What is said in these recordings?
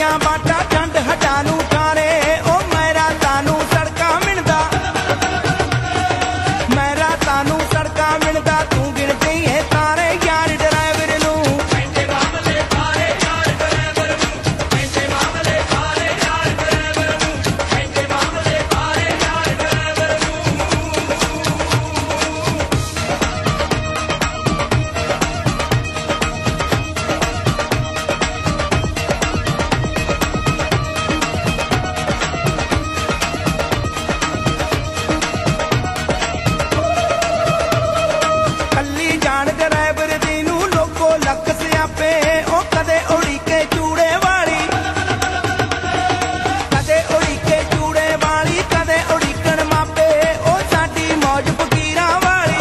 गलियां बाटा झंड हटानू कारे ओ मेरा तानू सड़का मिलदा मेरा तानू सड़का मिलदा तू गिन गई है तारे यार ड्राइवर नू पैंदे मामले सारे यार ड्राइवर नू पैंदे मामले सारे यार ड्राइवर नू पैंदे मामले सारे यार ड्राइवर नू कल्ली जान ड्राइवर दी नू लोको लख सियापे ओ कदे उड़ी के चूड़े वाली कदे उड़ी के चूड़े वाली कदे उड़ीकण मापे ओ साडी मौज फकीरां वाली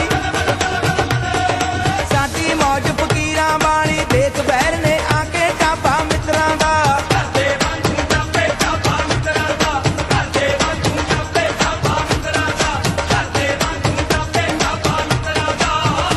साडी मौज फकीरां वाली देख बैर ने आके टापा मित्रां दा करदे वांगू टापे टापा मित्रां दा करदे वांगू टापे टापा मित्रां दा करदे वांगू टापे टापा मित्रां दा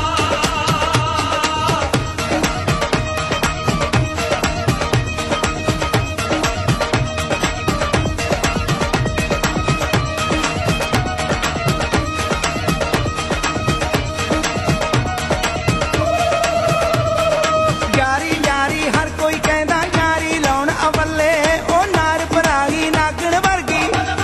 यारी यारी हर कोई कहंदा यारी लाउण अवल्ले ओ नार भराई नागण वर्गी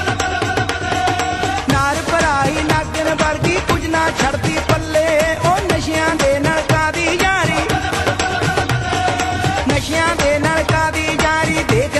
नार भराई नागण वर्गी कुछ ना छड़दी पल्ले ओ नशियां दे नलका दी यारी नशियां दे नलका दी यारी देख